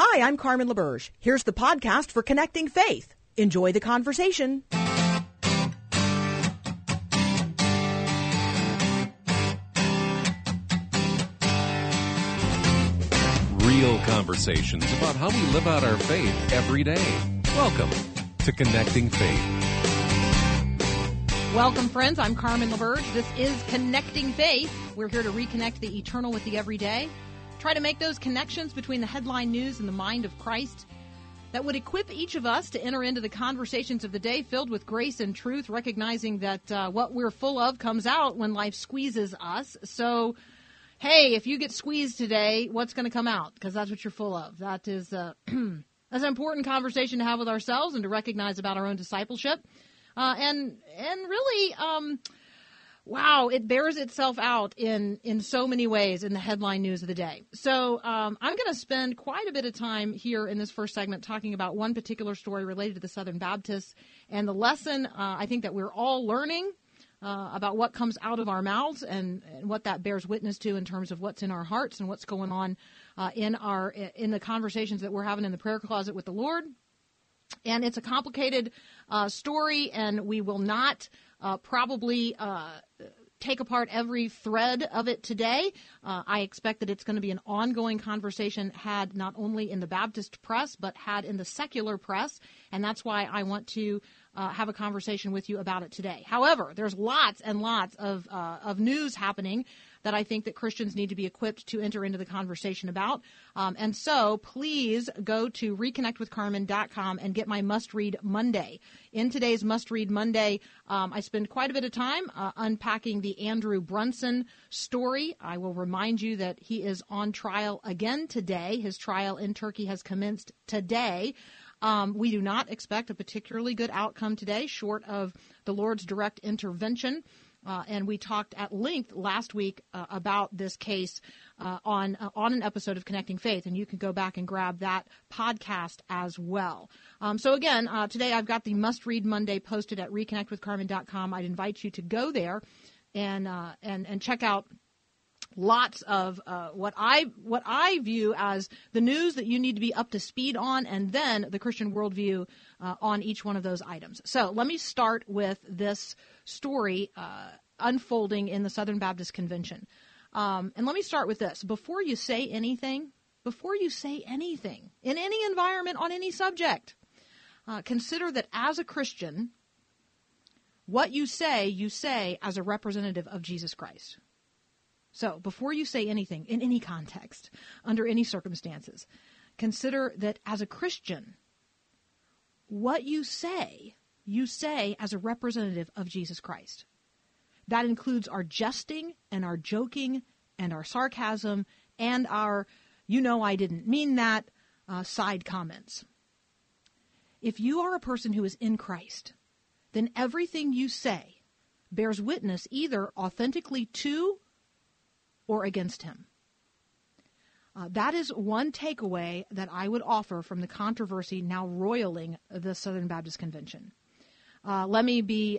Hi, I'm Carmen LaBerge. Here's the podcast for Connecting Faith. Enjoy the conversation. Real conversations about how we live out our faith every day. Welcome to Connecting Faith. Welcome, friends. I'm Carmen LaBerge. This is Connecting Faith. We're here to reconnect the eternal with the everyday. Try to make those connections between the headline news and the mind of Christ that would equip each of us to enter into the conversations of the day filled with grace and truth, recognizing that what we're full of comes out when life squeezes us. So, hey, if you get squeezed today, what's going to come out? Because that's what you're full of. That is that's an important conversation to have with ourselves and to recognize about our own discipleship. And really, wow, it bears itself out in so many ways in the headline news of the day. So I'm going to spend quite a bit of time here in this first segment talking about one particular story related to the Southern Baptists and the lesson I think that we're all learning about what comes out of our mouths and what that bears witness to in terms of what's in our hearts and what's going on in the conversations that we're having in the prayer closet with the Lord. And it's a complicated story, and we will not probably take apart every thread of it today. I expect that it's going to be an ongoing conversation had not only in the Baptist press, but had in the secular press, and that's why I want to have a conversation with you about it today. However, there's lots and lots of news happening that I think that Christians need to be equipped to enter into the conversation about. And so please go to reconnectwithcarmen.com and get my Must Read Monday. In today's Must Read Monday, I spend quite a bit of time unpacking the Andrew Brunson story. I will remind you that he is on trial again today. His trial in Turkey has commenced today. We do not expect a particularly good outcome today, short of the Lord's direct intervention. And we talked at length last week about this case on an episode of Connecting Faith, and you can go back and grab that podcast as well. So again, today I've got the Must Read Monday posted at reconnectwithcarmen.com. I'd invite you to go there and check out lots of what I view as the news that you need to be up to speed on, and then the Christian worldview on each one of those items. So let me start with this story unfolding in the Southern Baptist Convention. And let me start with this. Before you say anything in any environment on any subject, consider that as a Christian, what you say as a representative of Jesus Christ. So before you say anything in any context, under any circumstances, consider that as a Christian, what you say as a representative of Jesus Christ. That includes our jesting and our joking and our sarcasm and our, I didn't mean that, side comments. If you are a person who is in Christ, then everything you say bears witness either authentically to or against him. That is one takeaway that I would offer from the controversy now roiling the Southern Baptist Convention. Let me be,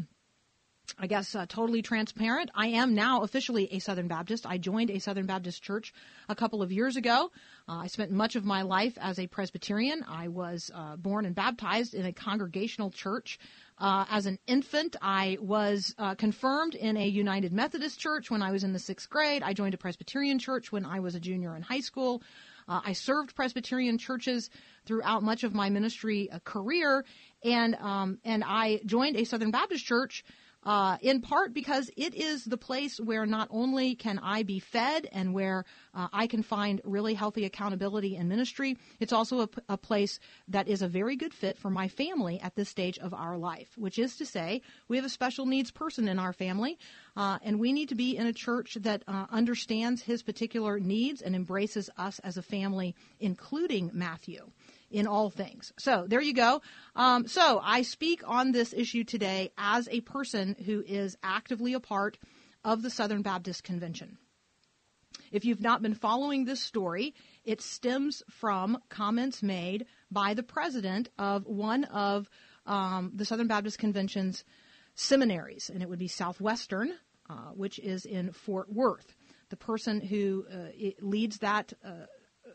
totally transparent. I am now officially a Southern Baptist. I joined a Southern Baptist church a couple of years ago. I spent much of my life as a Presbyterian. I was born and baptized in a congregational church. As an infant, I was confirmed in a United Methodist church when I was in the 6th grade. I joined a Presbyterian church when I was a junior in high school. I served Presbyterian churches throughout much of my ministry career, and I joined a Southern Baptist church in part because it is the place where not only can I be fed and where I can find really healthy accountability in ministry, it's also a place that is a very good fit for my family at this stage of our life, which is to say we have a special needs person in our family, and we need to be in a church that understands his particular needs and embraces us as a family, including Matthew, in all things. So there you go. So I speak on this issue today as a person who is actively a part of the Southern Baptist Convention. If you've not been following this story, it stems from comments made by the president of one of the Southern Baptist Convention's seminaries, and it would be Southwestern, which is in Fort Worth. The person who leads that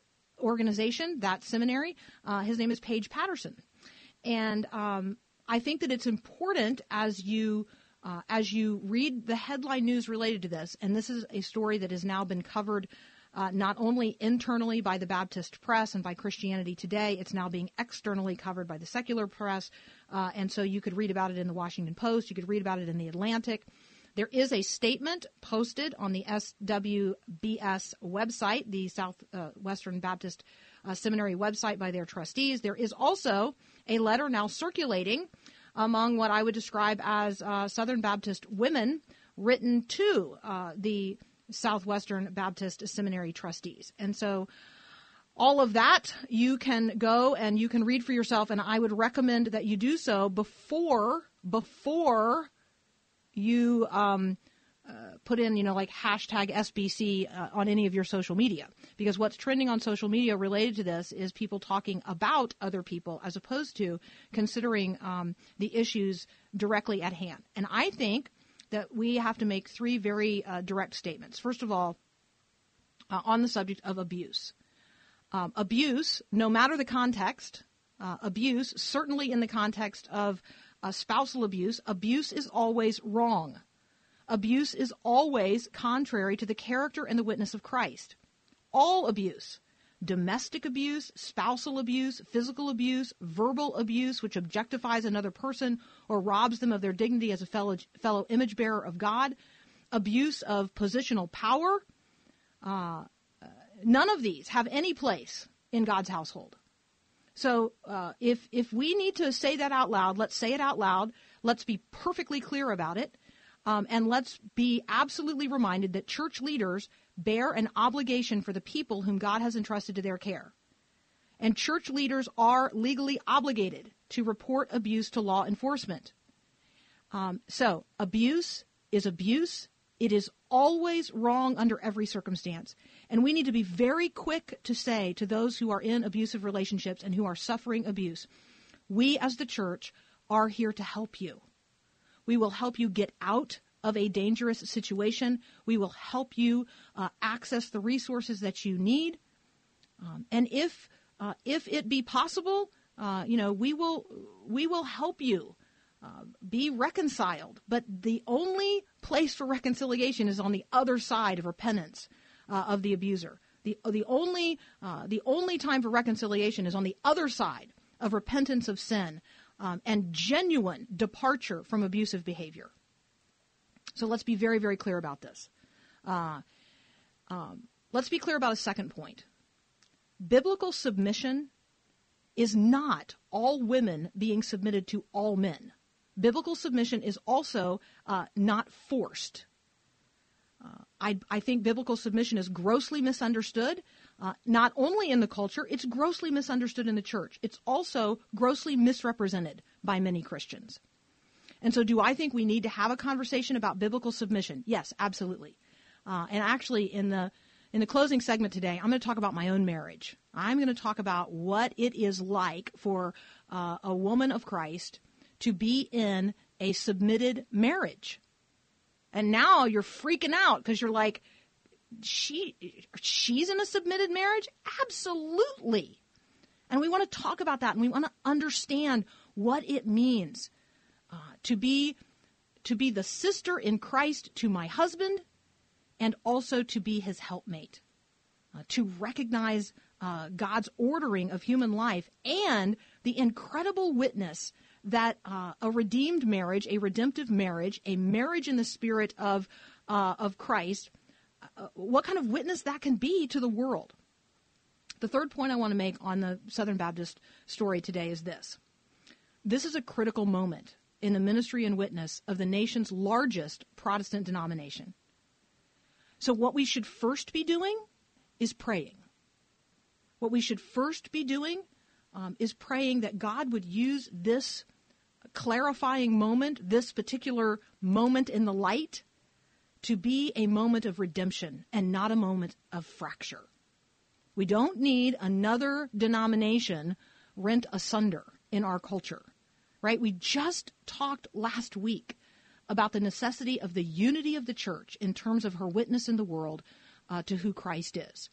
organization, that seminary. His name is Paige Patterson. And I think that it's important as you read the headline news related to this, and this is a story that has now been covered not only internally by the Baptist press and by Christianity Today, it's now being externally covered by the secular press. And so you could read about it in the Washington Post. You could read about it in the Atlantic. There is a statement posted on the SWBS website, the Southwestern Baptist Seminary website, by their trustees. There is also a letter now circulating among what I would describe as Southern Baptist women written to the Southwestern Baptist Seminary trustees. And so all of that you can go and you can read for yourself, and I would recommend that you do so before you put in, like hashtag SBC on any of your social media. Because what's trending on social media related to this is people talking about other people as opposed to considering the issues directly at hand. And I think that we have to make three very direct statements. First of all, on the subject of abuse. Abuse, no matter the context, abuse, certainly in the context of spousal abuse, abuse is always wrong. Abuse is always contrary to the character and the witness of Christ. All abuse, domestic abuse, spousal abuse, physical abuse, verbal abuse, which objectifies another person or robs them of their dignity as a fellow image bearer of God, abuse of positional power, none of these have any place in God's household. So if we need to say that out loud, let's say it out loud. Let's be perfectly clear about it. And let's be absolutely reminded that church leaders bear an obligation for the people whom God has entrusted to their care. And church leaders are legally obligated to report abuse to law enforcement. So abuse is abuse. It is always wrong under every circumstance. And we need to be very quick to say to those who are in abusive relationships and who are suffering abuse, we as the church are here to help you. We will help you get out of a dangerous situation. We will help you access the resources that you need. And if it be possible, we will help you be reconciled. But the only place for reconciliation is on the other side of repentance of the abuser. The only time for reconciliation is on the other side of repentance of sin. And genuine departure from abusive behavior. So let's be very, very clear about this. Let's be clear about a second point. Biblical submission is not all women being submitted to all men. Biblical submission is also not forced. I think biblical submission is grossly misunderstood, not only in the culture, it's grossly misunderstood in the church. It's also grossly misrepresented by many Christians. And so do I think we need to have a conversation about biblical submission? Yes, absolutely. And actually, in the closing segment today, I'm going to talk about my own marriage. I'm going to talk about what it is like for a woman of Christ to be in a submitted marriage. And now you're freaking out because you're like, she's in a submitted marriage? Absolutely. And we want to talk about that, and we want to understand what it means to be the sister in Christ to my husband and also to be his helpmate, to recognize God's ordering of human life and the incredible witness that a redeemed marriage, a redemptive marriage, a marriage in the spirit of Christ, what kind of witness that can be to the world. The third point I want to make on the Southern Baptist story today is this. This is a critical moment in the ministry and witness of the nation's largest Protestant denomination. So what we should first be doing is praying. What we should first be doing is praying that God would use this clarifying moment, this particular moment in the light, to be a moment of redemption and not a moment of fracture. We don't need another denomination rent asunder in our culture, right? We just talked last week about the necessity of the unity of the church in terms of her witness in the world to who Christ is.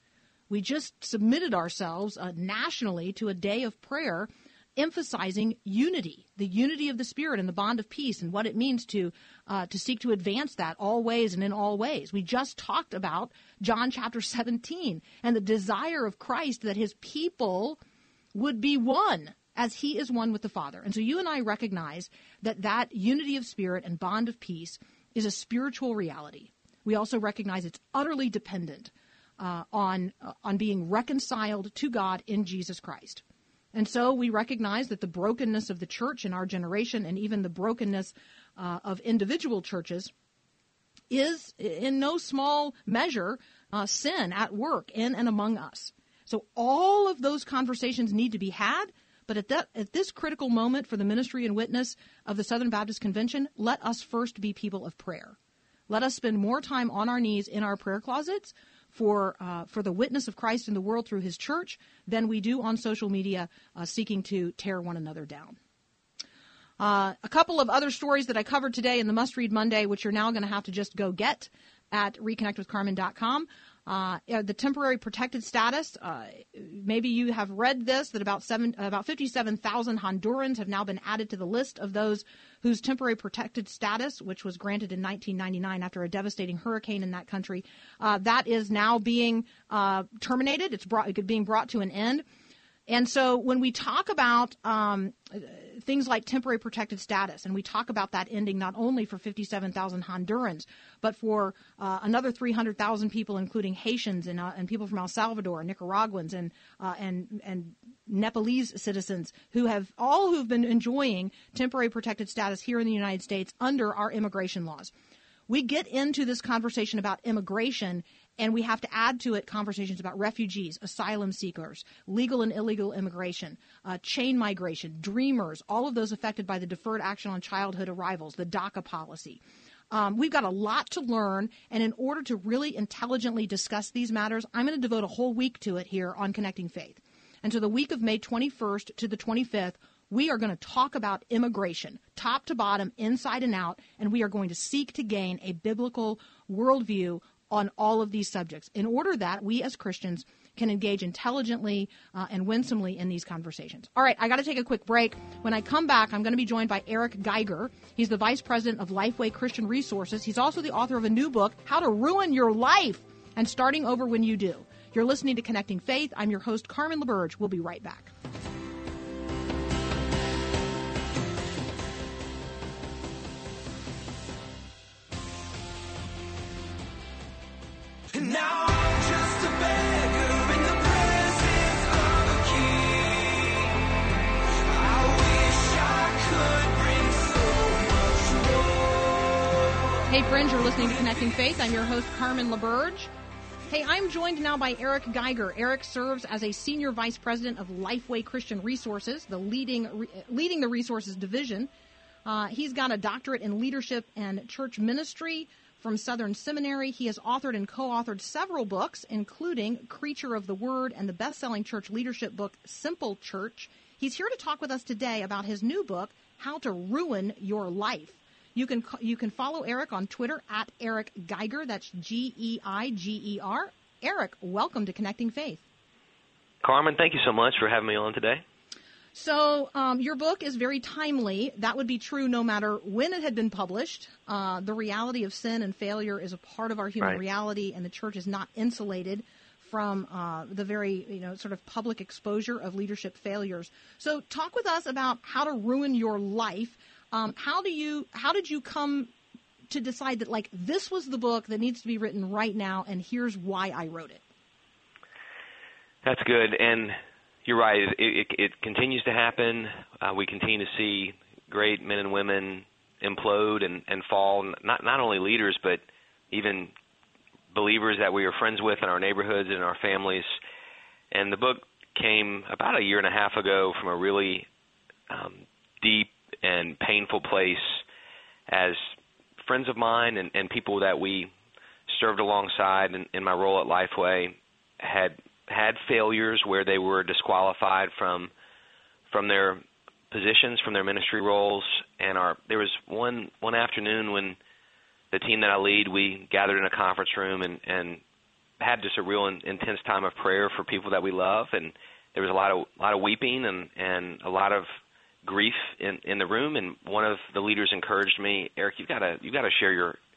We just submitted ourselves nationally to a day of prayer emphasizing unity, the unity of the Spirit and the bond of peace, and what it means to seek to advance that always and in all ways. We just talked about John chapter 17 and the desire of Christ that his people would be one as he is one with the Father. And so you and I recognize that unity of spirit and bond of peace is a spiritual reality. We also recognize it's utterly dependent on being reconciled to God in Jesus Christ. And so we recognize that the brokenness of the church in our generation and even the brokenness of individual churches is in no small measure sin at work in and among us. So all of those conversations need to be had, but at this critical moment for the ministry and witness of the Southern Baptist Convention, let us first be people of prayer. Let us spend more time on our knees in our prayer closets for the witness of Christ in the world through his church than we do on social media seeking to tear one another down. A couple of other stories that I covered today in the Must Read Monday, which you're now going to have to just go get at reconnectwithcarmen.com. The temporary protected status, maybe you have read this, that about 57,000 Hondurans have now been added to the list of those whose temporary protected status, which was granted in 1999 after a devastating hurricane in that country, that is now being terminated. It's being brought to an end. And so when we talk about things like temporary protected status, and we talk about that ending not only for 57,000 Hondurans, but for another 300,000 people, including Haitians and people from El Salvador, Nicaraguans, and Nepalese citizens who've been enjoying temporary protected status here in the United States under our immigration laws. We get into this conversation about immigration, and we have to add to it conversations about refugees, asylum seekers, legal and illegal immigration, chain migration, dreamers, all of those affected by the Deferred Action on Childhood Arrivals, the DACA policy. We've got a lot to learn, and in order to really intelligently discuss these matters, I'm going to devote a whole week to it here on Connecting Faith. And so the week of May 21st to the 25th, we are going to talk about immigration, top to bottom, inside and out, and we are going to seek to gain a biblical worldview on all of these subjects in order that we as Christians can engage intelligently and winsomely in these conversations. All right, I got to take a quick break. When I come back, I'm going to be joined by Eric Geiger. He's the Vice President of Lifeway Christian Resources. He's also the author of a new book, How to Ruin Your Life and Starting Over When You Do. You're listening to Connecting Faith. I'm your host, Carmen LaBerge. We'll be right back. Now I'm just a beggar in the presence of a king. I wish I could bring so much more. Hey friends, you're listening to Connecting Faith. I'm your host, Carmen LaBerge. Hey, I'm joined now by Eric Geiger. Eric serves as a Senior Vice President of Lifeway Christian Resources, leading the Resources Division. He's got a doctorate in leadership and church ministry from Southern Seminary. He has authored and co-authored several books, including Creature of the Word and the best-selling church leadership book, Simple Church. He's here to talk with us today about his new book, How to Ruin Your Life. You can follow Eric on Twitter at Eric Geiger. That's Geiger. Eric, welcome to Connecting Faith. Carmen, thank you so much for having me on today. So your book is very timely. That would be true no matter when it had been published. The reality of sin and failure is a part of our human reality, and the church is not insulated from the very sort of public exposure of leadership failures. So talk with us about how to ruin your life. How did you come to decide that, like, this was the book that needs to be written right now, and here's why I wrote it? That's good, and you're right. It continues to happen. We continue to see great men and women implode and fall, not only leaders, but even believers that we are friends with in our neighborhoods and in our families. And the book came about a year and a half ago from a really deep and painful place as friends of mine and people that we served alongside in my role at Lifeway had failures where they were disqualified from their positions, from their ministry roles. And there was one afternoon when the team that I lead, we gathered in a conference room and had just a real intense time of prayer for people that we love, and there was a lot of weeping and a lot of grief in the room. And one of the leaders encouraged me, Eric, you've got to share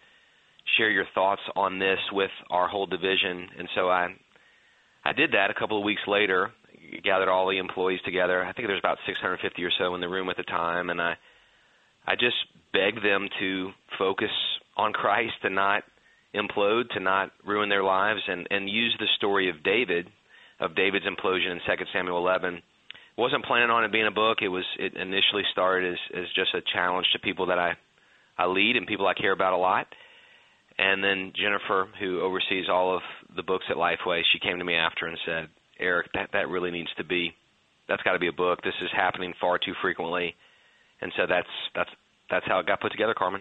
your thoughts on this with our whole division. And so I did that. A couple of weeks later, gathered all the employees together. I think there was about 650 or so in the room at the time, and I just begged them to focus on Christ and not implode, to not ruin their lives, and use the story of David's implosion in 2 Samuel 11. Wasn't planning on it being a book. It initially started as just a challenge to people that I lead and people I care about a lot. And then Jennifer, who oversees all of the books at Lifeway, she came to me after and said, Eric, that really needs to be, that's got to be a book. This is happening far too frequently. And so that's how it got put together, Carmen.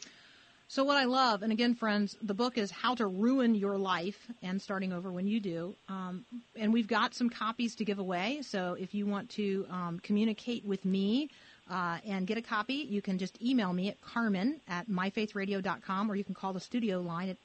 So what I love, and again, friends, the book is How to Ruin Your Life and Starting Over When You Do. And we've got some copies to give away. So if you want to communicate with me and get a copy, you can just email me at carmen@myfaithradio.com, or you can call the studio line at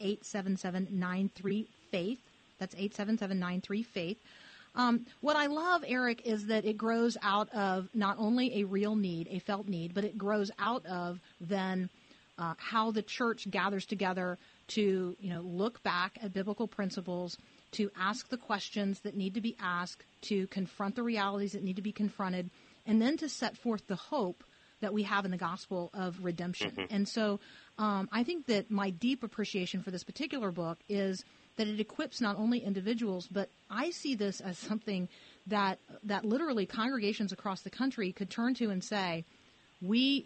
877-93-FAITH. That's 877-93-FAITH. What I love, Eric, is that it grows out of not only a real need, a felt need, but it grows out of then how the church gathers together to, look back at biblical principles, to ask the questions that need to be asked, to confront the realities that need to be confronted, and then to set forth the hope that we have in the gospel of redemption. Mm-hmm. And so I think that my deep appreciation for this particular book is that it equips not only individuals, but I see this as something that literally congregations across the country could turn to and say, we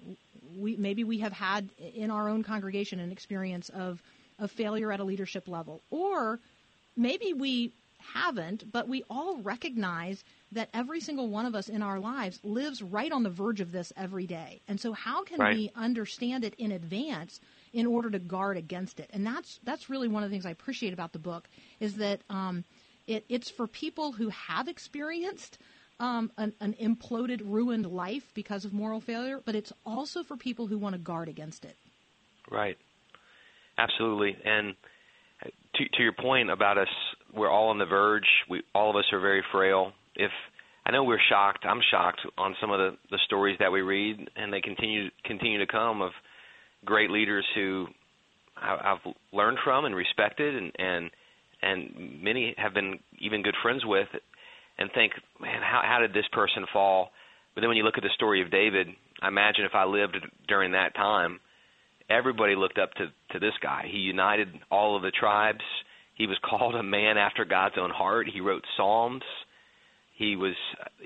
maybe we have had in our own congregation an experience of failure at a leadership level, or maybe we haven't, but we all recognize that every single one of us in our lives lives right on the verge of this every day. And so how can we understand it in advance in order to guard against it? And that's really one of the things I appreciate about the book, is that it's for people who have experienced an imploded, ruined life because of moral failure, but it's also for people who want to guard against it. Right. Absolutely. And to your point about us, we're all on the verge. All of us are very frail. I know we're shocked. I'm shocked on some of the stories that we read, and they continue to come of great leaders who I've learned from and respected, and many have been even good friends with, and think, man, how did this person fall? But then when you look at the story of David, I imagine if I lived during that time, everybody looked up to this guy. He united all of the tribes. He was called a man after God's own heart. He wrote Psalms. He was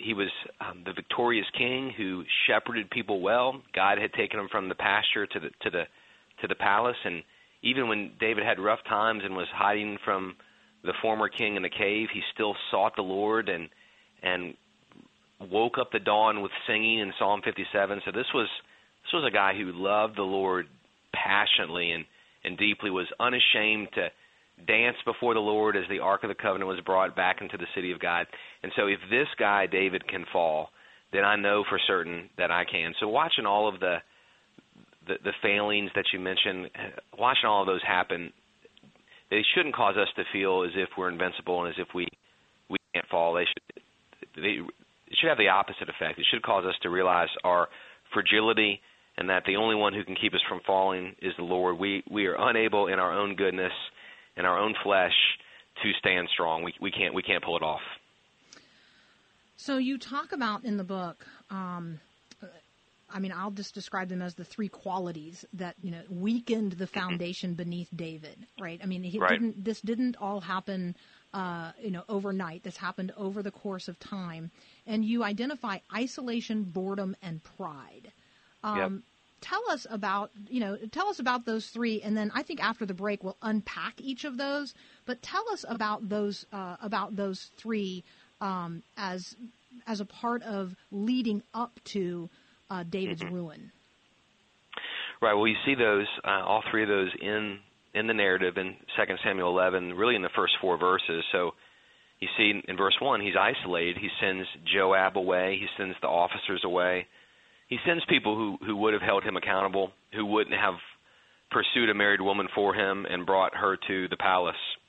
the victorious king who shepherded people well. God had taken him from the pasture to the palace, and even when David had rough times and was hiding from the former king in the cave, he still sought the Lord and woke up the dawn with singing in Psalm 57. So this was a guy who loved the Lord passionately and deeply, was unashamed to dance before the Lord as the Ark of the Covenant was brought back into the city of God. And so if this guy, David, can fall, then I know for certain that I can. So watching all of the failings that you mentioned, watching all of those happen, they shouldn't cause us to feel as if we're invincible and as if we can't fall. It should have the opposite effect. It should cause us to realize our fragility and that the only one who can keep us from falling is the Lord. We are unable in our own goodness, in our own flesh, to stand strong. We can't pull it off. So you talk about in the book, I'll just describe them as the three qualities that weakened the foundation beneath David, right? This didn't all happen overnight. This happened over the course of time, and you identify isolation, boredom, and pride. Tell us about those three, and then I think after the break we'll unpack each of those. But tell us about those three as a part of leading up to David's ruin. Right. Well, you see those all three of those in the narrative in 2 Samuel 11, really in the first four verses. So you see in verse 1, he's isolated. He sends Joab away. He sends the officers away. He sends people who would have held him accountable, who wouldn't have pursued a married woman for him and brought her to the palace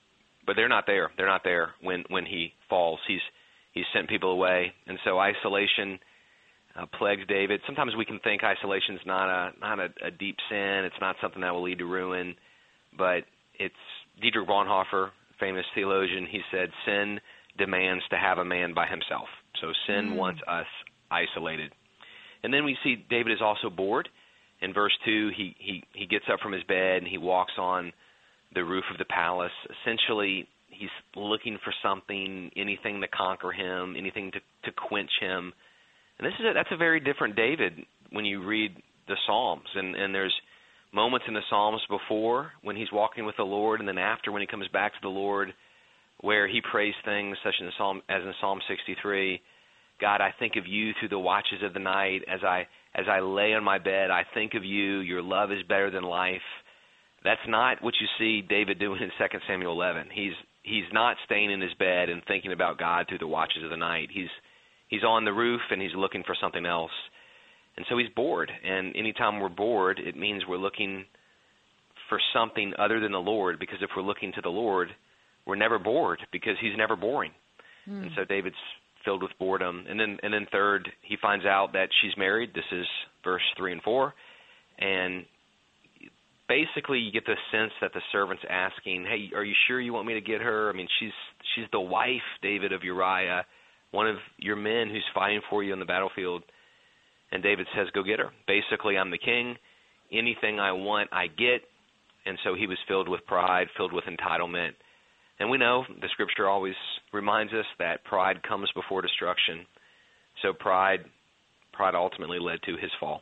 but they're not there. They're not there when he falls. He's sent people away, and so isolation plagues David. Sometimes we can think isolation is not a deep sin. It's not something that will lead to ruin, but it's Dietrich Bonhoeffer, famous theologian. He said sin demands to have a man by himself. So sin wants us isolated. And then we see David is also bored. In verse 2, he gets up from his bed and he walks on the roof of the palace. Essentially, he's looking for something, anything to conquer him, anything to quench him. And that's a very different David when you read the Psalms. And there's moments in the Psalms before when he's walking with the Lord, and then after when he comes back to the Lord, where he prays things such as in Psalm 63, God, I think of you through the watches of the night. As I lay on my bed, I think of you. Your love is better than life. That's not what you see David doing in 2 Samuel 11. He's not staying in his bed and thinking about God through the watches of the night. He's on the roof and he's looking for something else. And so he's bored. And anytime we're bored, it means we're looking for something other than the Lord, because if we're looking to the Lord, we're never bored because he's never boring. And so David's filled with boredom. And then third, he finds out that she's married. This is verse 3 and 4. And basically you get the sense that the servant's asking, hey, are you sure you want me to get her? I mean, she's the wife, David, of Uriah, one of your men who's fighting for you on the battlefield. And David says, go get her. Basically, I'm the king. Anything I want, I get. And so he was filled with pride, filled with entitlement. And we know the Scripture always reminds us that pride comes before destruction. So pride ultimately led to his fall.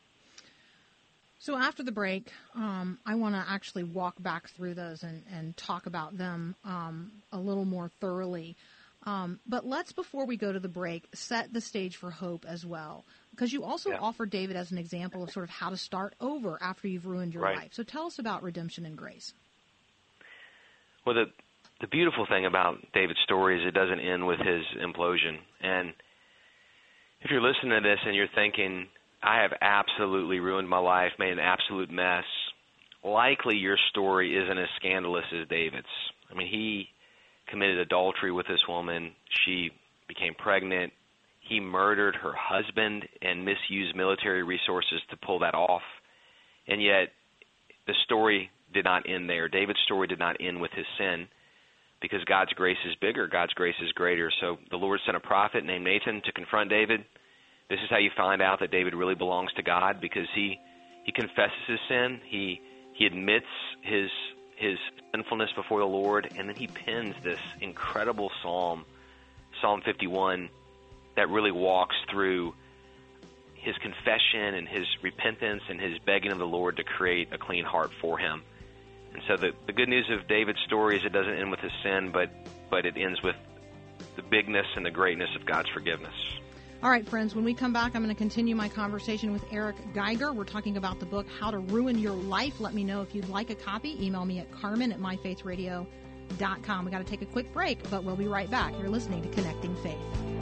So after the break, I want to actually walk back through those and talk about them a little more thoroughly. But let's, before we go to the break, set the stage for hope as well. Because you also offer David as an example of sort of how to start over after you've ruined your life. So tell us about redemption and grace. Well, the beautiful thing about David's story is it doesn't end with his implosion. And if you're listening to this and you're thinking, I have absolutely ruined my life, made an absolute mess, likely your story isn't as scandalous as David's. I mean, he committed adultery with this woman. She became pregnant. He murdered her husband and misused military resources to pull that off. And yet the story did not end there. David's story did not end with his sin, because God's grace is bigger. God's grace is greater. So the Lord sent a prophet named Nathan to confront David. This is how you find out that David really belongs to God, because he confesses his sin. He admits his sinfulness before the Lord, and then he pens this incredible psalm, Psalm 51, that really walks through his confession and his repentance and his begging of the Lord to create a clean heart for him. And so the good news of David's story is it doesn't end with his sin, but it ends with the bigness and the greatness of God's forgiveness. All right, friends, when we come back, I'm going to continue my conversation with Eric Geiger. We're talking about the book, How to Ruin Your Life. Let me know if you'd like a copy. Email me at carmen@myfaithradio.com. We've got to take a quick break, but we'll be right back. You're listening to Connecting Faith.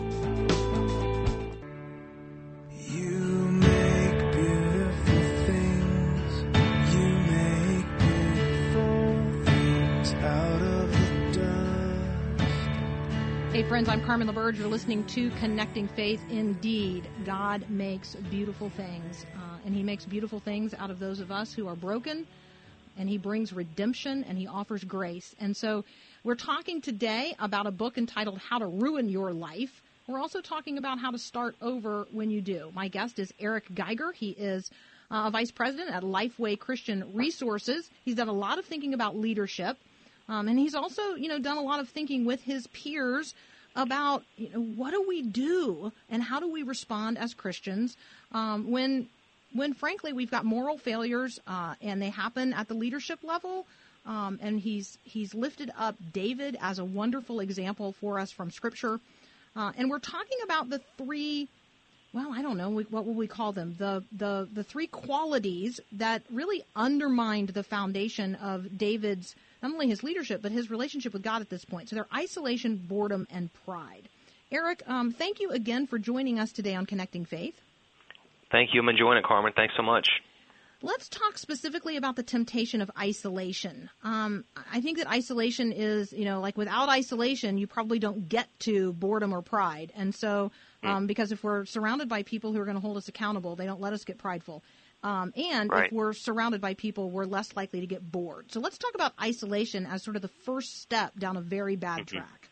You make beautiful things. You make beautiful things out of the dust. Hey, friends, I'm Carmen LaBerge. You're listening to Connecting Faith. Indeed, God makes beautiful things, and he makes beautiful things out of those of us who are broken, and he brings redemption, and he offers grace. And so we're talking today about a book entitled How to Ruin Your Life. We're also talking about how to start over when you do. My guest is Eric Geiger. He is a vice president at Lifeway Christian Resources. He's done a lot of thinking about leadership, and he's also, done a lot of thinking with his peers about, what do we do and how do we respond as Christians when frankly we've got moral failures and they happen at the leadership level. And he's lifted up David as a wonderful example for us from Scripture. And we're talking about the three, I don't know, what will we call them? The three qualities that really undermined the foundation of David's, not only his leadership, but his relationship with God at this point. So they're isolation, boredom, and pride. Eric, thank you again for joining us today on Connecting Faith. Thank you. I'm enjoying it, Carmen. Thanks so much. Let's talk specifically about the temptation of isolation. I think that isolation is, like without isolation, you probably don't get to boredom or pride. And so, because if we're surrounded by people who are going to hold us accountable, they don't let us get prideful. And Right. if we're surrounded by people, we're less likely to get bored. So let's talk about isolation as sort of the first step down a very bad track.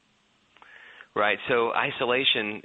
Right. So isolation,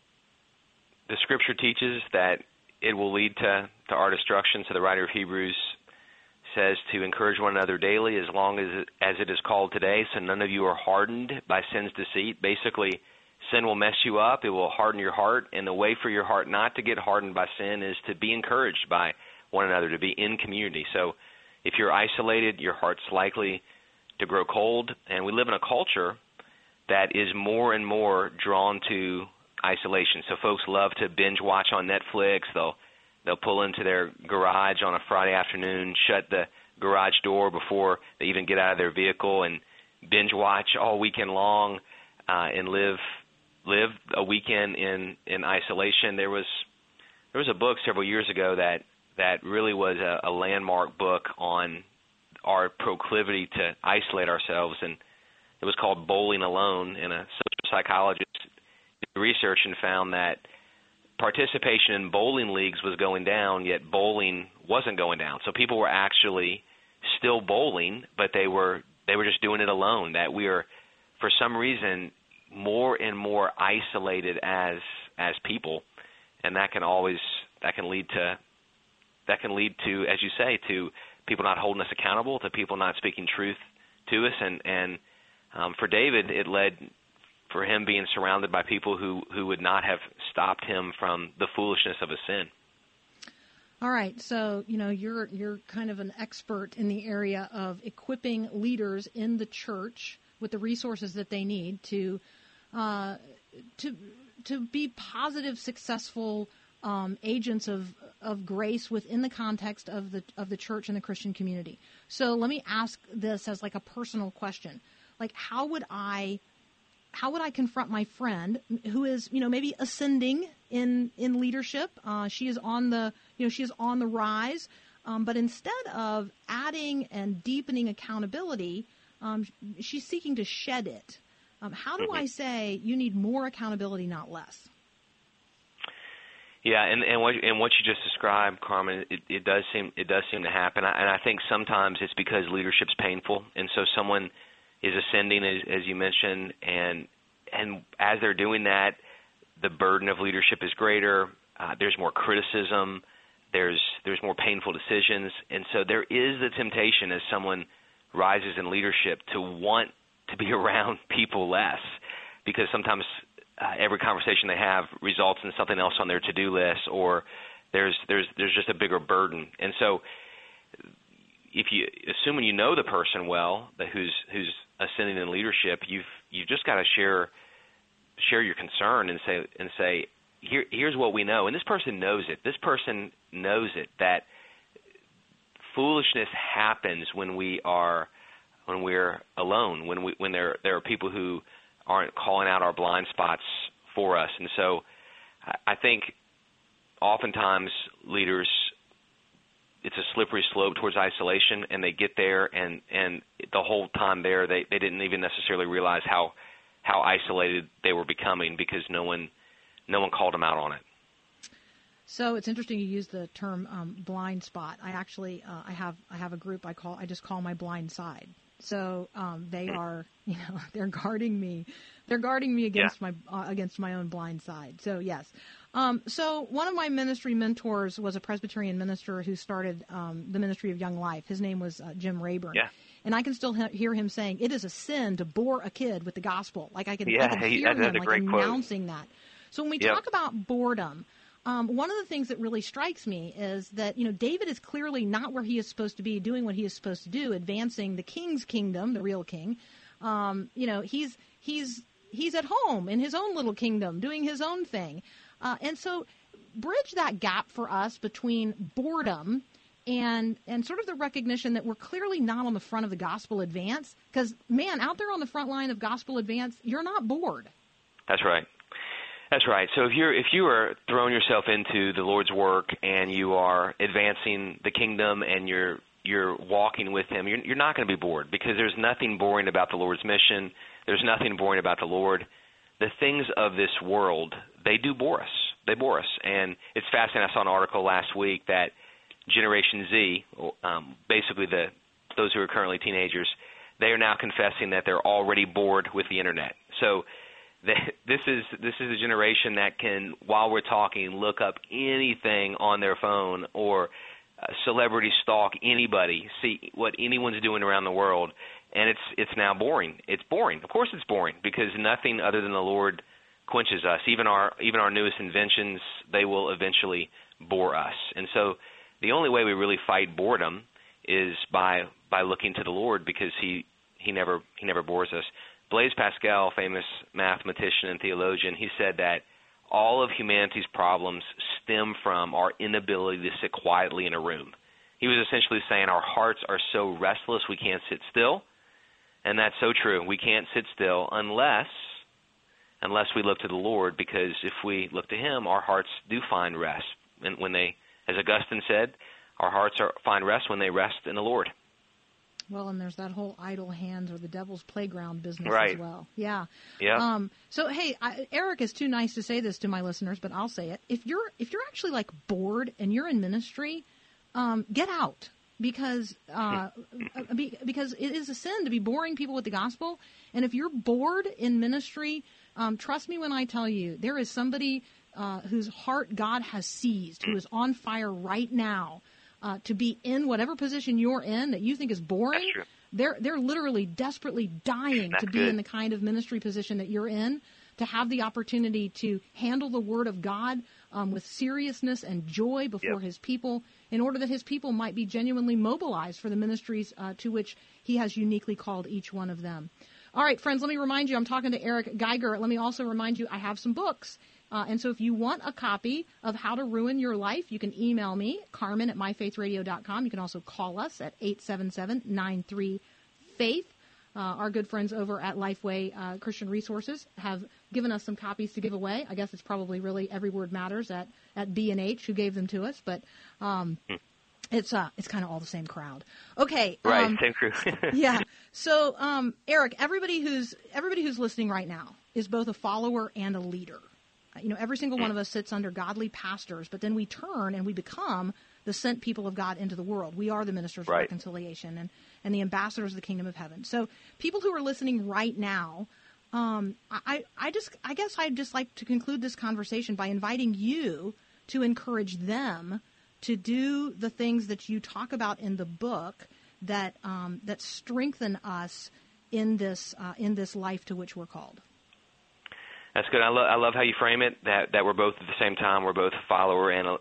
the Scripture teaches that it will lead to our destruction. So the writer of Hebrews says to encourage one another daily as long as it is called today, so none of you are hardened by sin's deceit. Basically, sin will mess you up. It will harden your heart. And the way for your heart not to get hardened by sin is to be encouraged by one another, to be in community. So if you're isolated, your heart's likely to grow cold. And we live in a culture that is more and more drawn to isolation. So folks love to binge watch on Netflix. They'll pull into their garage on a Friday afternoon, shut the garage door before they even get out of their vehicle, and binge watch all weekend long, and live a weekend in isolation. There was a book several years ago that really was a landmark book on our proclivity to isolate ourselves, and it was called Bowling Alone, and a social psychologist did research and found that participation in bowling leagues was going down, yet bowling wasn't going down. So people were actually still bowling, but they were just doing it alone. That we are, for some reason, more and more isolated as people, and that can lead to, as you say, to people not holding us accountable, to people not speaking truth to us, and for David, it led for him being surrounded by people who would not have stopped him from the foolishness of his sin. All right, so you're kind of an expert in the area of equipping leaders in the church with the resources that they need to be positive, successful agents of grace within the context of the church and the Christian community. So let me ask this as like a personal question. Like, how would I confront my friend who is, maybe ascending in leadership? She is on the rise, but instead of adding and deepening accountability, she's seeking to shed it. How do I say you need more accountability, not less? Yeah, and what you just described, Carmen, it does seem to happen, and I think sometimes it's because leadership's painful, and so someone is ascending, as you mentioned, and as they're doing that, the burden of leadership is greater. There's more criticism. There's more painful decisions, and so there is the temptation as someone rises in leadership to want to be around people less, because sometimes every conversation they have results in something else on their to-do list, or there's just a bigger burden, and so if you assuming you know the person well, who's ascending in leadership, you've just got to share your concern and say here's what we know, and this person knows it. This person knows it, that foolishness happens when we're alone, when there are people who aren't calling out our blind spots for us, and so I think oftentimes leaders, it's a slippery slope towards isolation, and they get there, and the whole time there, they didn't even necessarily realize how isolated they were becoming because no one called them out on it. So it's interesting you use the term blind spot. I actually I have a group I just call my blind side. So they are they're guarding me. They're guarding me against my own blind side. So yes. So one of my ministry mentors was a Presbyterian minister who started the Ministry of Young Life. His name was Jim Rayburn. Yeah. And I can still hear him saying, it is a sin to bore a kid with the gospel. Like I can hear him like announcing that. So when we talk about boredom, one of the things that really strikes me is that, David is clearly not where he is supposed to be, doing what he is supposed to do, advancing the king's kingdom, the real king. He's at home in his own little kingdom, doing his own thing. And so bridge that gap for us between boredom and sort of the recognition that we're clearly not on the front of the gospel advance, because, man, out there on the front line of gospel advance, you're not bored. That's right. That's right. So if you are throwing yourself into the Lord's work and you are advancing the kingdom and you're walking with Him, you're not going to be bored, because there's nothing boring about the Lord's mission. There's nothing boring about the Lord. The things of this world, they do bore us. They bore us. And it's fascinating. I saw an article last week that Generation Z, basically those who are currently teenagers, they are now confessing that they're already bored with the Internet. So this is a generation that can, while we're talking, look up anything on their phone or celebrity stalk anybody, see what anyone's doing around the world, and it's now boring. It's boring. Of course it's boring, because nothing other than the Lord quenches us. Even our newest inventions, they will eventually bore us. And so the only way we really fight boredom is by looking to the Lord, because he never bores us. Blaise Pascal, famous mathematician and theologian, he said that all of humanity's problems stem from our inability to sit quietly in a room. He was essentially saying our hearts are so restless we can't sit still, and that's so true. We can't sit still unless we look to the Lord, because if we look to Him, our hearts do find rest. And when they, as Augustine said, our hearts find rest when they rest in the Lord. Well, and there's that whole idle hands or the devil's playground business right. as well. Yeah. Yeah. So, hey, Eric is too nice to say this to my listeners, but I'll say it. If you're actually like bored and you're in ministry, get out, because because it is a sin to be boring people with the gospel. And if you're bored in ministry, trust me when I tell you, there is somebody whose heart God has seized, who is on fire right now. To be in whatever position you're in that you think is boring, they're literally desperately dying to be in the kind of ministry position that you're in, to have the opportunity to handle the Word of God with seriousness and joy before His people, in order that His people might be genuinely mobilized for the ministries to which He has uniquely called each one of them. All right, friends, let me remind you, I'm talking to Eric Geiger. Let me also remind you, I have some books. And so if you want a copy of How to Ruin Your Life, you can email me, Carmen@myfaithradio.com. You can also call us at 877-93-FAITH. Our good friends over at Lifeway Christian Resources have given us some copies to give away. I guess it's probably really Every Word Matters at B&H who gave them to us, but it's kind of all the same crowd. Okay. Right, same crew. Yeah. So, Eric, everybody who's listening right now is both a follower and a leader. You know, every single one of us sits under godly pastors, but then we turn and we become the sent people of God into the world. We are the ministers of reconciliation and the ambassadors of the kingdom of heaven. So people who are listening right now, I guess I'd just like to conclude this conversation by inviting you to encourage them to do the things that you talk about in the book that strengthen us in this life to which we're called. That's good. I love how you frame it. That we're both at the same time. We're both a follower and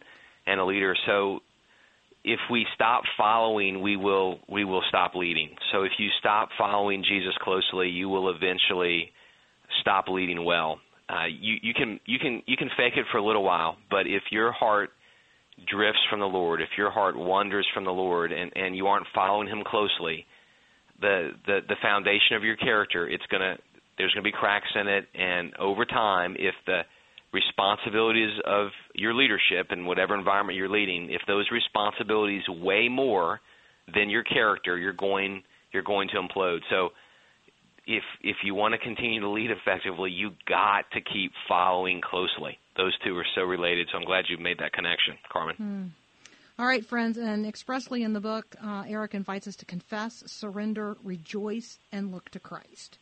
a leader. So if we stop following, we will stop leading. So if you stop following Jesus closely, you will eventually stop leading well. You can fake it for a little while, but if your heart drifts from the Lord, if your heart wanders from the Lord, and you aren't following Him closely, the foundation of your character, there's going to be cracks in it, and over time, if the responsibilities of your leadership and whatever environment you're leading, if those responsibilities weigh more than your character, you're going to implode. So if you want to continue to lead effectively, you got to keep following closely. Those two are so related, so I'm glad you made that connection, Carmen. All right, friends, and expressly in the book, Eric invites us to confess, surrender, rejoice, and look to Christ.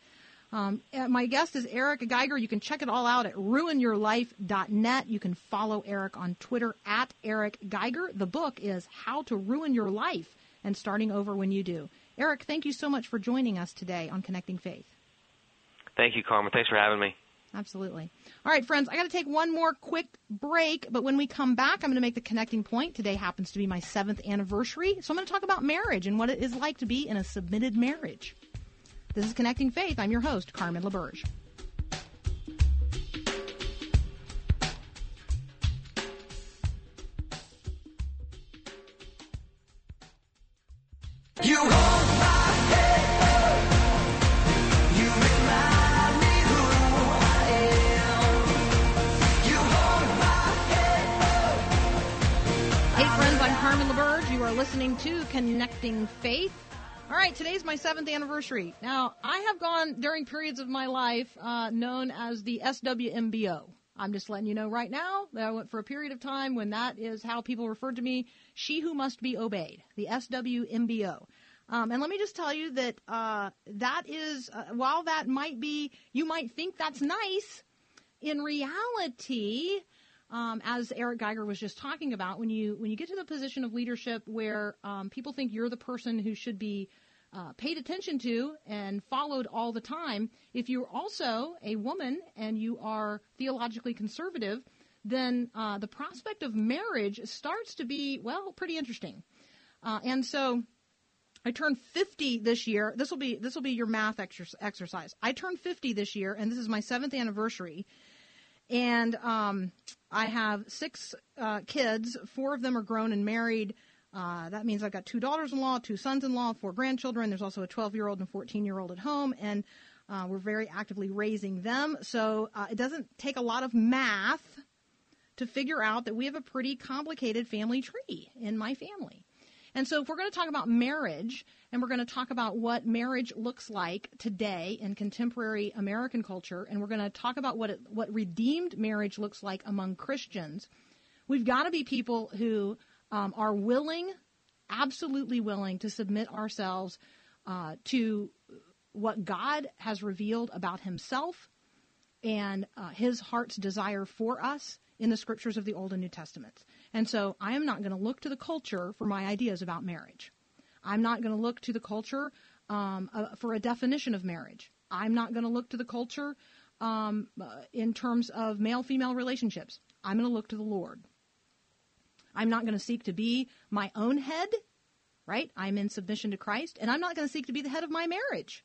My guest is Eric Geiger. You can check it all out at ruinyourlife.net. You can follow Eric on Twitter at Eric Geiger. The book is How to Ruin Your Life and Starting Over When You Do. Eric, thank you so much for joining us today on Connecting Faith. Thank you, Carmen. Thanks for having me. Absolutely. All right, friends, I got to take one more quick break, but when we come back, I'm going to make the connecting point. Today happens to be my 7th anniversary, so I'm going to talk about marriage and what it is like to be in a submitted marriage. This is Connecting Faith. I'm your host, Carmen LaBerge. You hold my head, you remind me who I am. Carmen LaBerge. You are listening to Connecting Faith. All right, today's my 7th anniversary. Now, I have gone during periods of my life known as the SWMBO. I'm just letting you know right now that I went for a period of time when that is how people referred to me, she who must be obeyed, the SWMBO. And let me just tell you that that is, while that might be, you might think that's nice, in reality, as Eric Geiger was just talking about, when you get to the position of leadership where people think you're the person who should be paid attention to and followed all the time, if you're also a woman and you are theologically conservative, then the prospect of marriage starts to be, well, pretty interesting. And so I turned 50 this year. This will be your math exercise. I turned 50 this year, and this is my 7th anniversary. And I have 6 kids. 4 of them are grown and married. That means I've got 2 daughters-in-law, 2 sons-in-law, 4 grandchildren. There's also a 12-year-old and a 14-year-old at home, and we're very actively raising them. So it doesn't take a lot of math to figure out that we have a pretty complicated family tree in my family. And so if we're going to talk about marriage, and we're going to talk about what marriage looks like today in contemporary American culture, and we're going to talk about what redeemed marriage looks like among Christians, we've got to be people who are willing, absolutely willing, to submit ourselves to what God has revealed about himself and his heart's desire for us in the scriptures of the Old and New Testaments. And so I am not going to look to the culture for my ideas about marriage. I'm not going to look to the culture for a definition of marriage. I'm not going to look to the culture in terms of male-female relationships. I'm going to look to the Lord. I'm not going to seek to be my own head, right? I'm in submission to Christ, and I'm not going to seek to be the head of my marriage.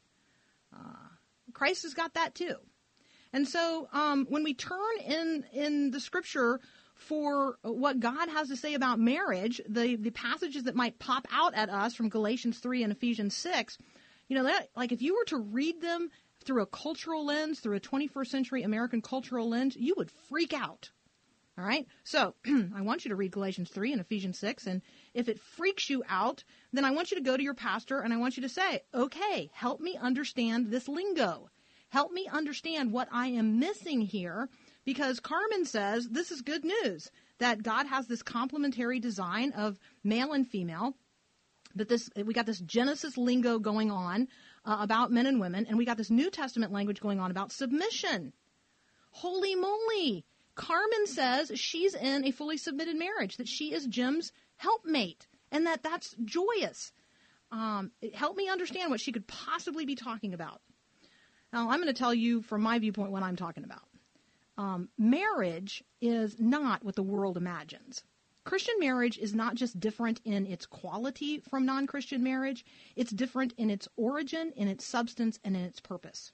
Christ has got that too. And so when we turn in the scripture for what God has to say about marriage, the passages that might pop out at us from Galatians 3 and Ephesians 6, like if you were to read them through a cultural lens, through a 21st century American cultural lens, you would freak out. All right? So I want you to read Galatians 3 and Ephesians 6, and if it freaks you out, then I want you to go to your pastor and I want you to say, okay, help me understand this lingo. Help me understand what I am missing here, because Carmen says this is good news, that God has this complementary design of male and female, that we got this Genesis lingo going on about men and women, and we got this New Testament language going on about submission. Holy moly! Carmen says she's in a fully submitted marriage, that she is Jim's helpmate, and that's joyous. Help me understand what she could possibly be talking about. Now, I'm going to tell you from my viewpoint what I'm talking about. Marriage is not what the world imagines. Christian marriage is not just different in its quality from non-Christian marriage. It's different in its origin, in its substance, and in its purpose.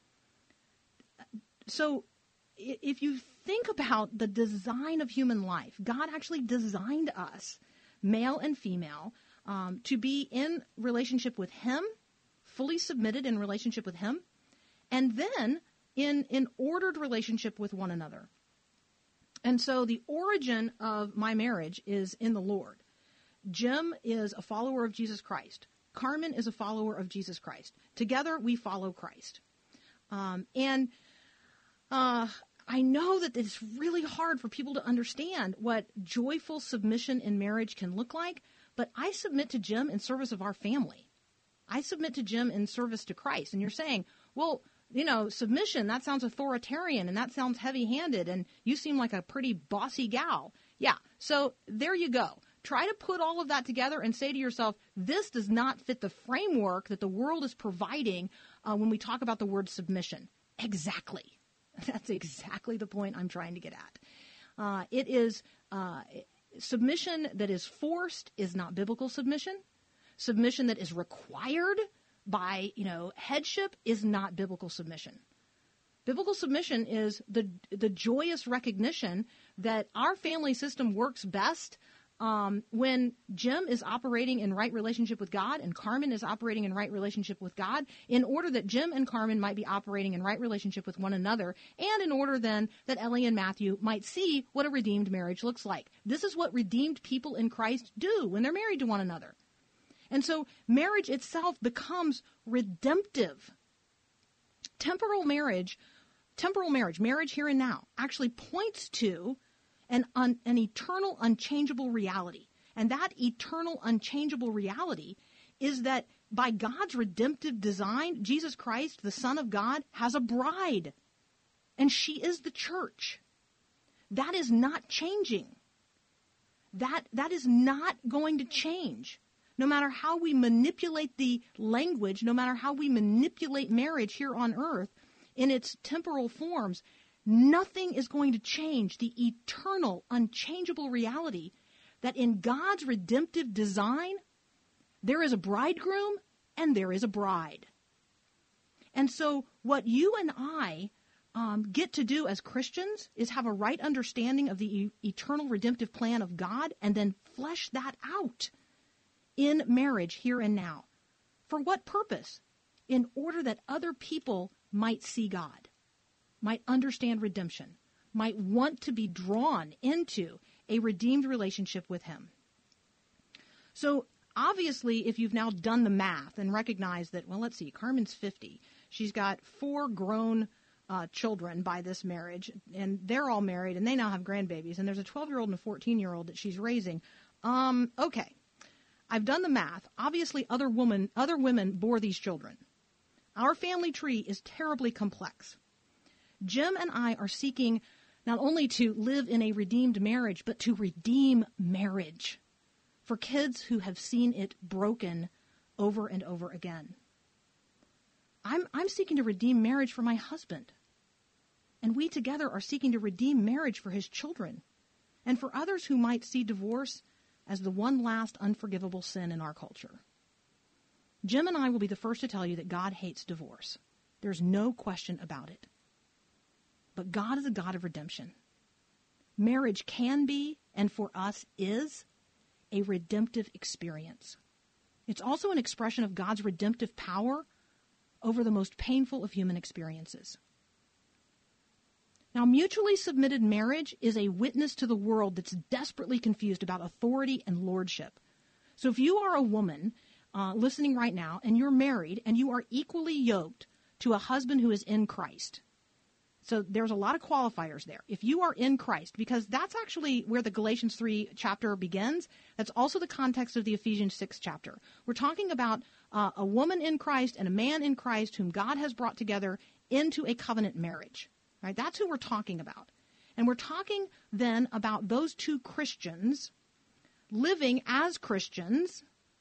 So if you think about the design of human life, God actually designed us, male and female, to be in relationship with him, fully submitted in relationship with him, and then in ordered relationship with one another. And so the origin of my marriage is in the Lord. Jim is a follower of Jesus Christ. Carmen is a follower of Jesus Christ. Together, we follow Christ. And I know that it's really hard for people to understand what joyful submission in marriage can look like, but I submit to Jim in service of our family. I submit to Jim in service to Christ. And you're saying, well, submission, that sounds authoritarian and that sounds heavy-handed and you seem like a pretty bossy gal. Yeah, so there you go. Try to put all of that together and say to yourself, this does not fit the framework that the world is providing when we talk about the word submission. Exactly. That's exactly the point I'm trying to get at. It is submission that is forced is not biblical submission. Submission that is required by, headship is not biblical submission. Biblical submission is the joyous recognition that our family system works best when Jim is operating in right relationship with God and Carmen is operating in right relationship with God, in order that Jim and Carmen might be operating in right relationship with one another, and in order then that Ellie and Matthew might see what a redeemed marriage looks like. This is what redeemed people in Christ do when they're married to one another. And so marriage itself becomes redemptive. Temporal marriage, marriage here and now, actually points to an eternal, unchangeable reality. And that eternal, unchangeable reality is that by God's redemptive design, Jesus Christ, the Son of God, has a bride. And she is the church. That is not changing. That is not going to change. No matter how we manipulate the language, no matter how we manipulate marriage here on earth in its temporal forms, nothing is going to change the eternal, unchangeable reality that in God's redemptive design, there is a bridegroom and there is a bride. And so what you and I get to do as Christians is have a right understanding of the eternal redemptive plan of God and then flesh that out in marriage here and now. For what purpose? In order that other people might see God, might understand redemption, might want to be drawn into a redeemed relationship with him. So obviously, if you've now done the math and recognized that, well, let's see, Carmen's 50. She's got 4 grown children by this marriage, and they're all married, and they now have grandbabies, and there's a 12-year-old and a 14-year-old that she's raising. Okay, I've done the math. Obviously, other women bore these children. Our family tree is terribly complex. Jim and I are seeking not only to live in a redeemed marriage, but to redeem marriage for kids who have seen it broken over and over again. I'm seeking to redeem marriage for my husband. And we together are seeking to redeem marriage for his children and for others who might see divorce as the one last unforgivable sin in our culture. Jim and I will be the first to tell you that God hates divorce. There's no question about it. But God is a God of redemption. Marriage can be, and for us is, a redemptive experience. It's also an expression of God's redemptive power over the most painful of human experiences. Now, mutually submitted marriage is a witness to the world that's desperately confused about authority and lordship. So if you are a woman listening right now and you're married and you are equally yoked to a husband who is in Christ, so there's a lot of qualifiers there. If you are in Christ, because that's actually where the Galatians 3 chapter begins, that's also the context of the Ephesians 6 chapter. We're talking about a woman in Christ and a man in Christ whom God has brought together into a covenant marriage. Right? That's who we're talking about. And we're talking then about those two Christians living as Christians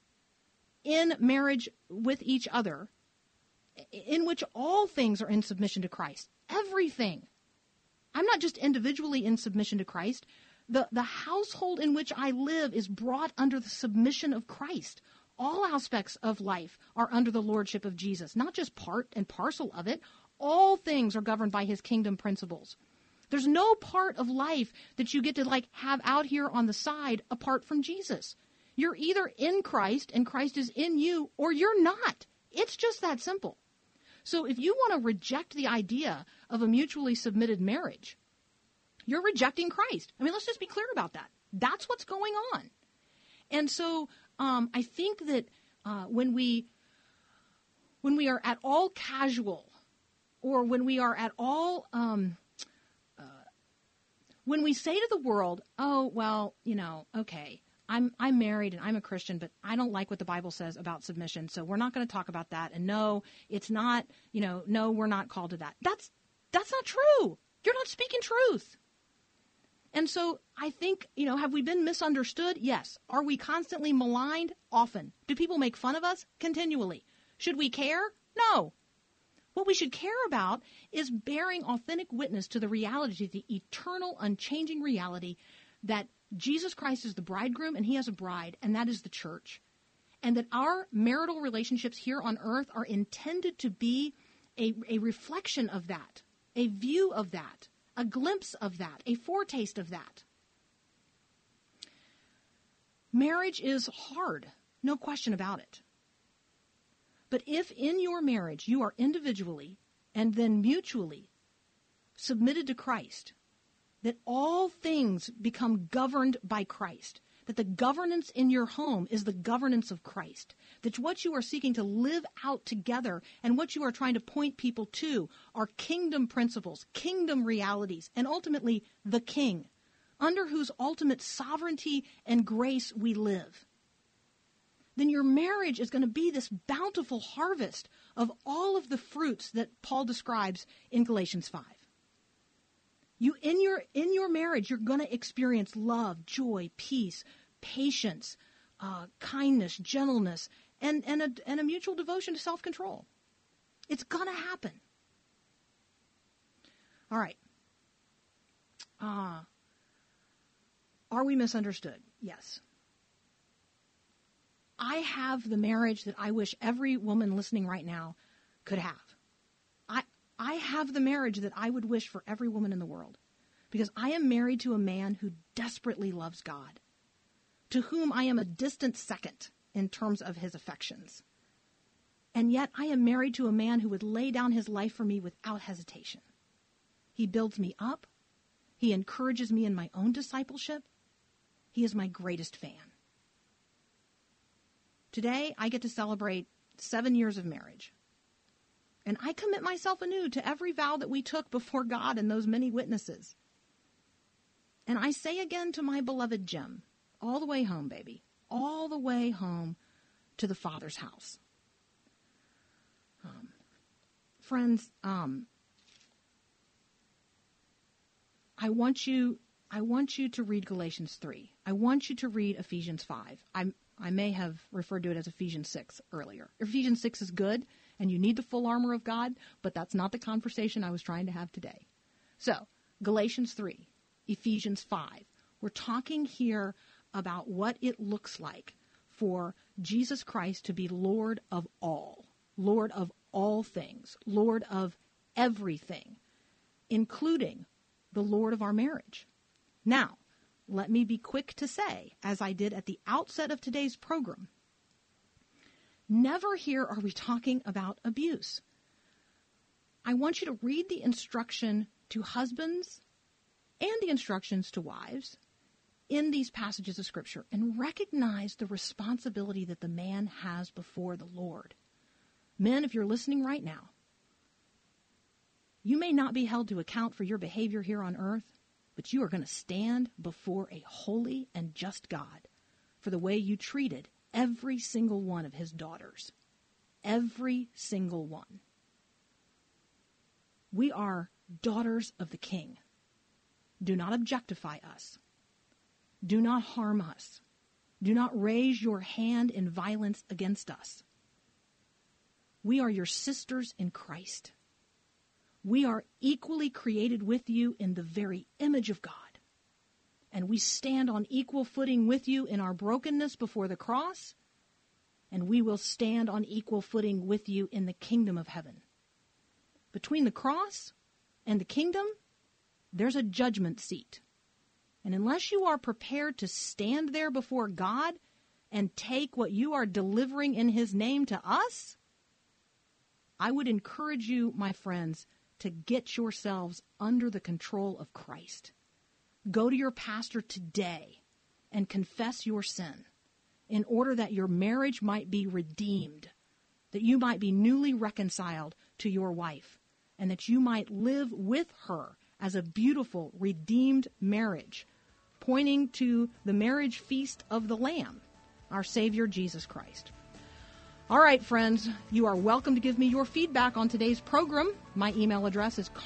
in marriage with each other, in which all things are in submission to Christ. Everything. I'm not just individually in submission to Christ. The household in which I live is brought under the submission of Christ. All aspects of life are under the lordship of Jesus, not just part and parcel of it. All things are governed by his kingdom principles. There's no part of life that you get to have out here on the side apart from Jesus. You're either in Christ and Christ is in you, or you're not. It's just that simple. So if you want to reject the idea of a mutually submitted marriage, you're rejecting Christ. I mean, let's just be clear about that. That's what's going on. And so I think that when we are at all casual, or when we are at all, when we say to the world, oh, well, okay, I'm married and I'm a Christian, but I don't like what the Bible says about submission, so we're not going to talk about that. And no, it's not, no, we're not called to that. That's not true. You're not speaking truth. And so I think, have we been misunderstood? Yes. Are we constantly maligned? Often. Do people make fun of us? Continually. Should we care? No. What we should care about is bearing authentic witness to the reality, the eternal, unchanging reality that Jesus Christ is the bridegroom and he has a bride, and that is the church. And that our marital relationships here on earth are intended to be a reflection of that, a view of that, a glimpse of that, a foretaste of that. Marriage is hard, no question about it. But if in your marriage you are individually and then mutually submitted to Christ, that all things become governed by Christ, that the governance in your home is the governance of Christ, that what you are seeking to live out together and what you are trying to point people to are kingdom principles, kingdom realities, and ultimately the King, under whose ultimate sovereignty and grace we live, then your marriage is going to be this bountiful harvest of all of the fruits that Paul describes in Galatians 5. In your marriage, you're going to experience love, joy, peace, patience, kindness, gentleness, and a mutual devotion to self-control. It's going to happen. All right. Are we misunderstood? Yes. I have the marriage that I wish every woman listening right now could have. I have the marriage that I would wish for every woman in the world, because I am married to a man who desperately loves God, to whom I am a distant second in terms of his affections. And yet I am married to a man who would lay down his life for me without hesitation. He builds me up. He encourages me in my own discipleship. He is my greatest fan. Today, I get to celebrate 7 years of marriage. And I commit myself anew to every vow that we took before God and those many witnesses. And I say again to my beloved Jim, all the way home, baby, all the way home to the Father's house. Friends, I want you to read Galatians 3. I want you to read Ephesians 5. I may have referred to it as Ephesians 6 earlier. Ephesians 6 is good, and you need the full armor of God, but that's not the conversation I was trying to have today. So, Galatians 3, Ephesians 5. We're talking here about what it looks like for Jesus Christ to be Lord of all things, Lord of everything, including the Lord of our marriage. Now, let me be quick to say, as I did at the outset of today's program, never here are we talking about abuse. I want you to read the instruction to husbands and the instructions to wives in these passages of Scripture and recognize the responsibility that the man has before the Lord. Men, if you're listening right now, you may not be held to account for your behavior here on earth, but you are going to stand before a holy and just God for the way you treated every single one of his daughters. Every single one. We are daughters of the King. Do not objectify us. Do not harm us. Do not raise your hand in violence against us. We are your sisters in Christ. We are equally created with you in the very image of God. And we stand on equal footing with you in our brokenness before the cross. And we will stand on equal footing with you in the kingdom of heaven. Between the cross and the kingdom, there's a judgment seat. And unless you are prepared to stand there before God and take what you are delivering in his name to us, I would encourage you, my friends, to get yourselves under the control of Christ. Go to your pastor today and confess your sin in order that your marriage might be redeemed, that you might be newly reconciled to your wife, and that you might live with her as a beautiful, redeemed marriage, pointing to the marriage feast of the Lamb, our Savior Jesus Christ. All right, friends, you are welcome to give me your feedback on today's program. My email address is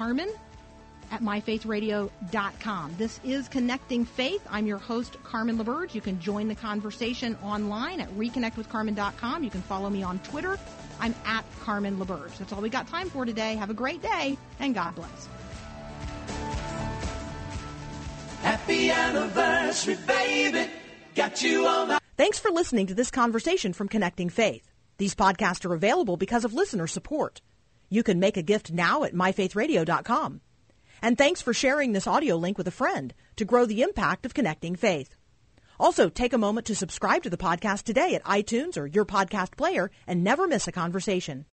carmen@myfaithradio.com. This is Connecting Faith. I'm your host, Carmen LaBerge. You can join the conversation online at reconnectwithcarmen.com. You can follow me on Twitter. I'm at Carmen LaBerge. That's all we got time for today. Have a great day, and God bless. Happy anniversary, baby. Got you on my... Thanks for listening to this conversation from Connecting Faith. These podcasts are available because of listener support. You can make a gift now at myfaithradio.com. And thanks for sharing this audio link with a friend to grow the impact of Connecting Faith. Also, take a moment to subscribe to the podcast today at iTunes or your podcast player and never miss a conversation.